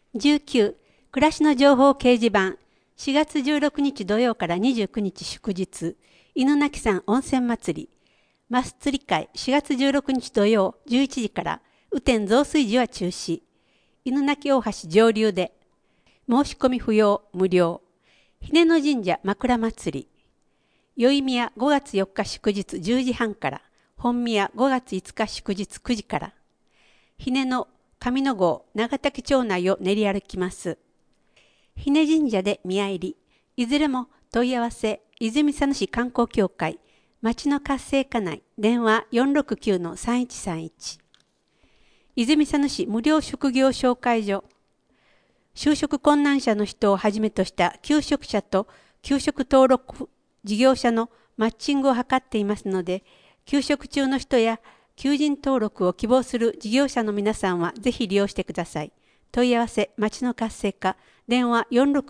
19、暮らしの情報掲示板、4月16日土曜から29日祝日、犬鳴山温泉祭り、マス釣り会4月16日土曜11時から、雨天増水時は中止、犬鳴大橋上流で、申し込み不要、無料、ひねの神社枕祭り、宵宮5月4日祝日10時半から、本宮5月5日祝日9時から、ひねの上野郷長崎町内を練り歩きます。ひね神社で見入り、いずれも問い合わせ、泉佐野市観光協会、町の活性化内、電話 469-3131。泉佐野市無料職業紹介所。就職困難者の人をはじめとした求職者と求職登録事業者のマッチングを図っていますので、求職中の人や求人登録を希望する事業者の皆さんはぜひ利用してください。問い合わせ、町の活性化、電話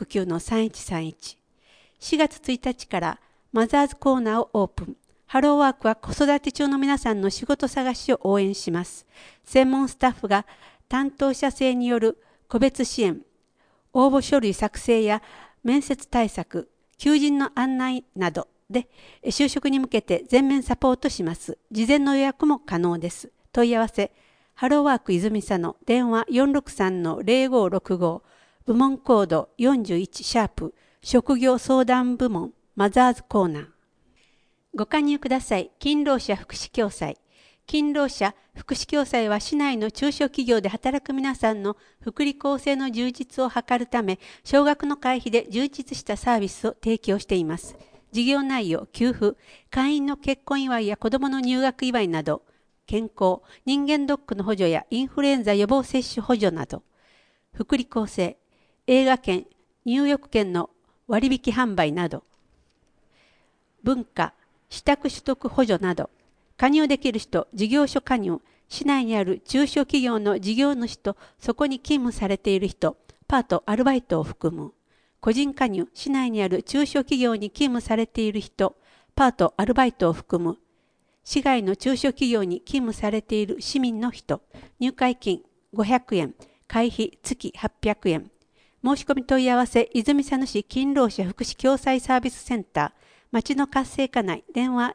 469-3131。4月1日からマザーズコーナーをオープン。ハローワークは子育て中の皆さんの仕事探しを応援します。専門スタッフが担当者制による個別支援、応募書類作成や面接対策、求人の案内などで就職に向けて全面サポートします。事前の予約も可能です。問い合わせ、ハローワーク泉佐野、電話 463-0565、部門コード41シャープ、職業相談部門、マザーズコーナー。ご加入ください。勤労者福祉共済。勤労者福祉共済は市内の中小企業で働く皆さんの福利厚生の充実を図るため、少額の会費で充実したサービスを提供しています。事業内容、給付、会員の結婚祝いや子どもの入学祝いなど、健康、人間ドックの補助やインフルエンザ予防接種補助など、福利厚生、映画券、入浴券の割引販売など、文化、私宅取得補助など、加入できる人、事業所加入、市内にある中小企業の事業主とそこに勤務されている人、パート、アルバイトを含む。個人加入、市内にある中小企業に勤務されている人、パート、アルバイトを含む。市外の中小企業に勤務されている市民の人、入会金500円、会費月800円。申し込み問い合わせ、泉佐野市勤労者福祉共済サービスセンター、町の活性化内、電話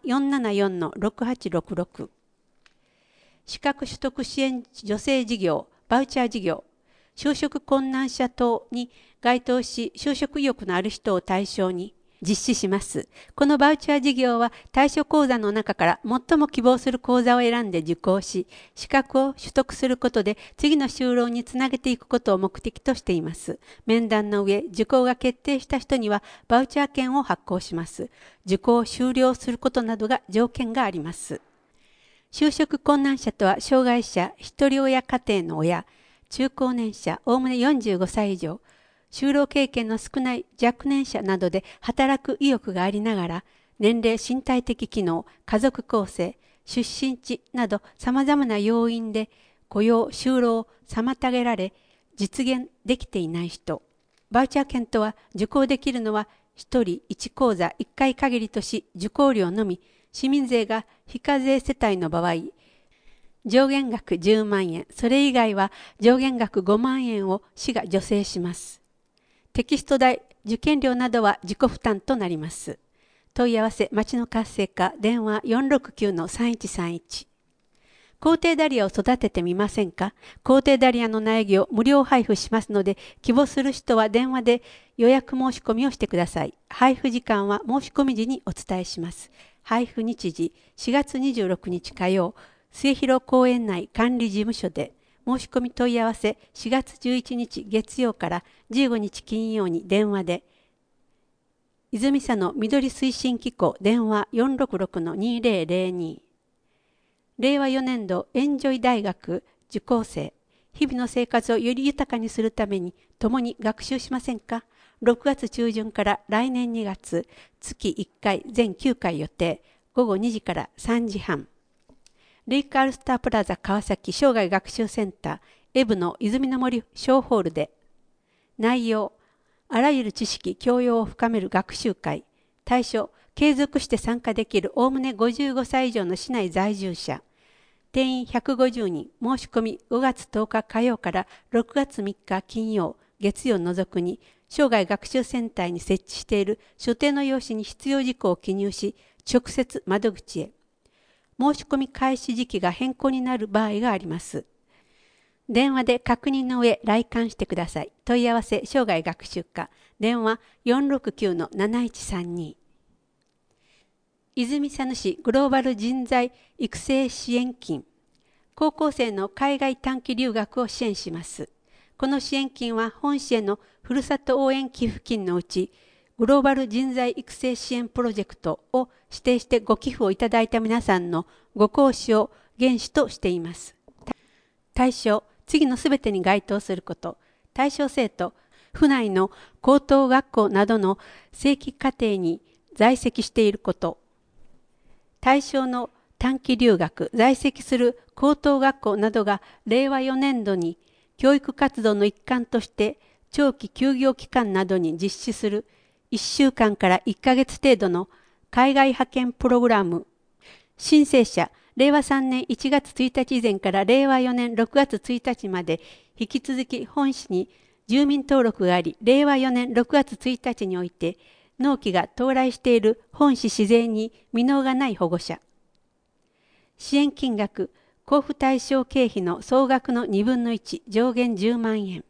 474-6866。資格取得支援助成事業、バウチャー事業、就職困難者等に該当し、就職意欲のある人を対象に実施します。このバウチャー事業は対象講座の中から最も希望する講座を選んで受講し、資格を取得することで次の就労につなげていくことを目的としています。面談の上、受講が決定した人にはバウチャー券を発行します。受講を終了することなどが条件があります。就職困難者とは、障害者、一人親家庭の親、中高年者、おおむね45歳以上、就労経験の少ない若年者などで働く意欲がありながら、年齢、身体的機能、家族構成、出身地など様々な要因で雇用、就労を妨げられ、実現できていない人。バウチャー券とは、受講できるのは1人1講座1回限りとし、受講料のみ、市民税が非課税世帯の場合、上限額10万円、それ以外は上限額5万円を市が助成します。テキスト代、受験料などは自己負担となります。問い合わせ、町の活性化、電話 469-3131。皇帝ダリアを育ててみませんか？皇帝ダリアの苗木を無料配布しますので、希望する人は電話で予約申し込みをしてください。配布時間は申し込み時にお伝えします。配布日時、4月26日火曜、末広公園内管理事務所で、申し込み問い合わせ4月11日月曜から15日金曜に電話で、泉佐野緑推進機構電話 466-2002。令和4年度エンジョイ大学受講生、日々の生活をより豊かにするために共に学習しませんか？ 6 月中旬から来年2月、月1回全9回予定、午後2時から3時半。レイクアルスタープラザ川崎生涯学習センターエブの泉の森小ホールで、内容、あらゆる知識教養を深める学習会。対象、継続して参加できるおおむね55歳以上の市内在住者。 定員150人、申し込み5月10日火曜から6月3日金曜、月曜除くに、生涯学習センターに設置している所定の用紙に必要事項を記入し、直接窓口へ。申し込み開始時期が変更になる場合があります。電話で確認の上来館してください。問い合わせ生涯学習課。電話 469-7132。泉佐野市グローバル人材育成支援金。高校生の海外短期留学を支援します。この支援金は本市へのふるさと応援寄付金のうち、グローバル人材育成支援プロジェクトを指定してご寄付をいただいた皆さんのご講師を原資としています。対象、次のすべてに該当すること。対象生徒、府内の高等学校などの正規課程に在籍していること。対象の短期留学、在籍する高等学校などが令和4年度に教育活動の一環として長期休業期間などに実施する1週間から1ヶ月程度の海外派遣プログラム。申請者、令和3年1月1日以前から令和4年6月1日まで引き続き本市に住民登録があり、令和4年6月1日において納期が到来している本市市税に未納がない保護者。支援金額、交付対象経費の総額の2分の1、上限10万円。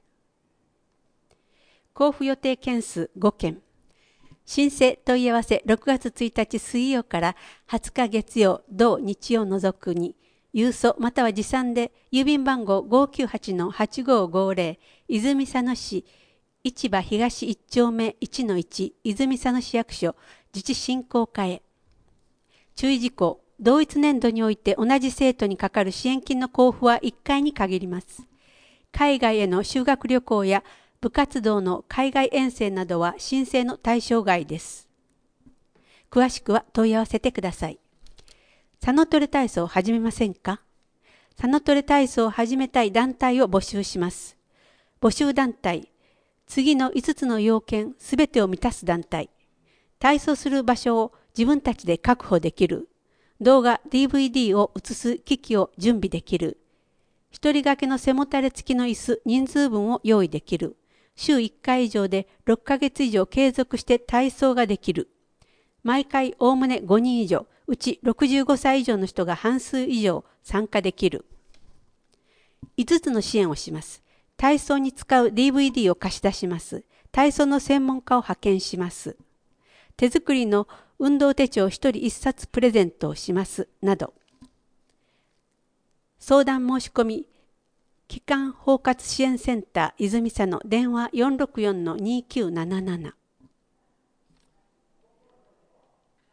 交付予定件数5件。申請問い合わせ6月1日水曜から20日月曜、同日曜除くに、郵送または持参で郵便番号 598-8550 泉佐野市市場東1丁目 1-1 泉佐野市役所自治振興課へ。注意事項、同一年度において同じ生徒にかかる支援金の交付は1回に限ります。海外への修学旅行や部活動の海外遠征などは申請の対象外です。詳しくは問い合わせてください。佐野トレ体操を始めませんか？佐野トレ体操を始めたい団体を募集します。募集団体、次の5つの要件すべてを満たす団体。体操する場所を自分たちで確保できる。動画 DVD を映す機器を準備できる。一人掛けの背もたれ付きの椅子人数分を用意できる。週1回以上で6ヶ月以上継続して体操ができる。毎回おおむね5人以上、うち65歳以上の人が半数以上参加できる。5つの支援をします。体操に使う DVD を貸し出します。体操の専門家を派遣します。手作りの運動手帳1人1冊プレゼントをします。など。相談申し込み、基幹包括支援センター泉佐野電話 464-2977